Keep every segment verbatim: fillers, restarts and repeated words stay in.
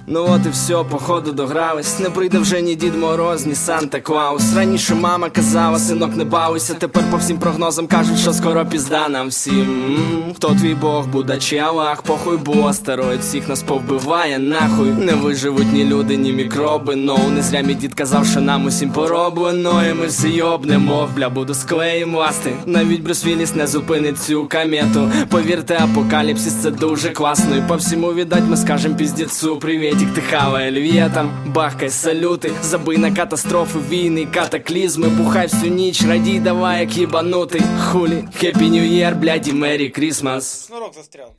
Ну от і все, походу догрались. Не прийде вже ні Дід Мороз, ні Санта Клаус. Раніше мама казала, синок, не бавися. Тепер по всім прогнозам кажуть, що скоро пізда нам всім. М-м, хто твій Бог, Будда чи Аллах? Похуй, бо астероїд всіх нас повбиває нахуй. Не виживуть ні люди, ні мікроби. Ноу, не зря мій дід казав, що нам усім пороблено. І ми всі йобнемо, бля, буду склеїм ласти. Навіть Брюс Вілліс не зупинить цю комету. Повірте, апокаліпсис це дуже класно. І по всьому, віддать, ми скажем піздецу. Привітик, ти хавай львєтам, бахкай салюти. Забий на катастрофи, війни, катаклізми. Бухай всю ніч, радій, давай, як їбанутий. Хулі, Happy New Year, блядь, і Merry Christmas. Снурок застрял.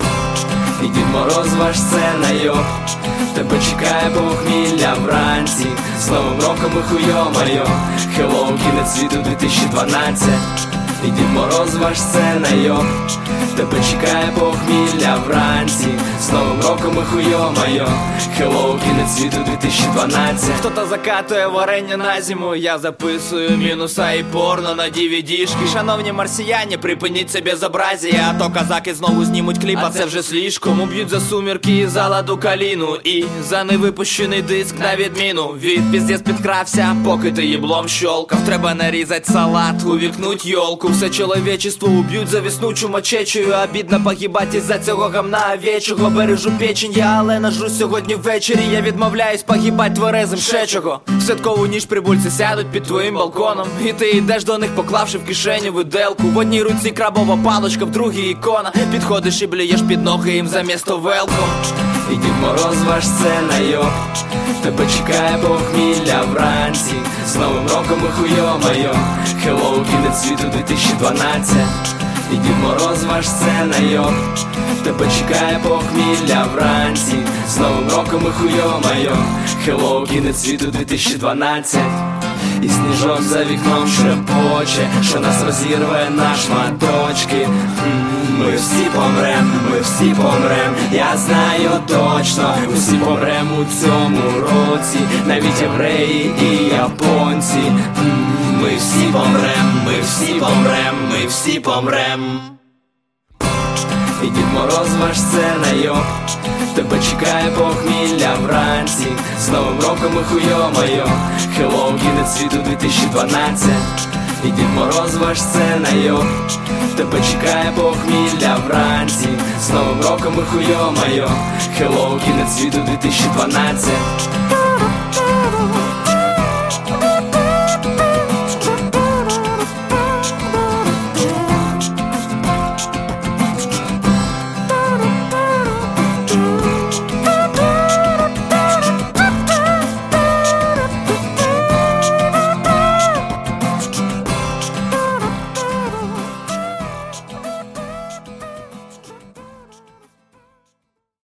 І Дід Мороз ваш це найоб. Тебе чекає похмілля вранці. З Новим роком і хуйо-майо. Хеллоу, кінець світу дві тисячі дванадцять. І Дід Мороз ваш це найоб. Тебе чекає похмілля вранці. З Новим роком і хуйо-майо. Хеллоу, кінець світу дві тисячі дванадцять. Хто-то закатує варення на зиму, я записую мінуса і порно на ді ві ді-шки. Шановні марсіяні, припиніть це безобразія, а то казаки знову знімуть кліп, а це вже слишком. Уб'ють за сумірки і за ладу каліну, і за невипущений диск на відміну. Від піздець підкрався, поки ти їблом щолкав. Треба нарізать салат, увікнуть йолку. Все чоловічество уб'ють за віснучу мачечею. Обідно погибать із-за цього гамна овечого. Бережу печень я, але нажру сьогодні ввечері. Я відмовляюсь погибать тверезим шечого. В святкову ніч прибульці сядуть під твоїм балконом, і ти йдеш до них, поклавши в кишеню виделку. В одній руці крабова палочка, в другій ікона. Підходиш і блюєш під ноги їм замісто велком. І Дід Мороз ваш це найоб. Тебе чекає похмілля вранці. З Новим роком і хуйо-майо. Хеллоу, кінець світу дві тисячі дванадцять. І Дід Мороз ваш це найоб. Тебе чекає похмілля вранці. З Новим роком і хуйо-майо. Хеллоу, кінець світу дві тисячі дванадцять. І сніжок за вікном шепоче, що нас розірве на шматочки. Ми всі помрем, ми всі помрем, я знаю точно. Усі помрем у цьому році, навіть євреї і японці. Ми всі помрем, ми всі помрем, ми всі помрем. І Дід Мороз ваш це найоб. Тебе чекає похмілля вранці. З Новим роком і хуйо-майо. Хеллоу, кінець світу дві тисячі дванадцять. І Дід Мороз ваш це найоб. Тебе чекає похмілля вранці. З Новим роком і хуйо-майо. Хеллоу, кінець світу дві тисячі дванадцять.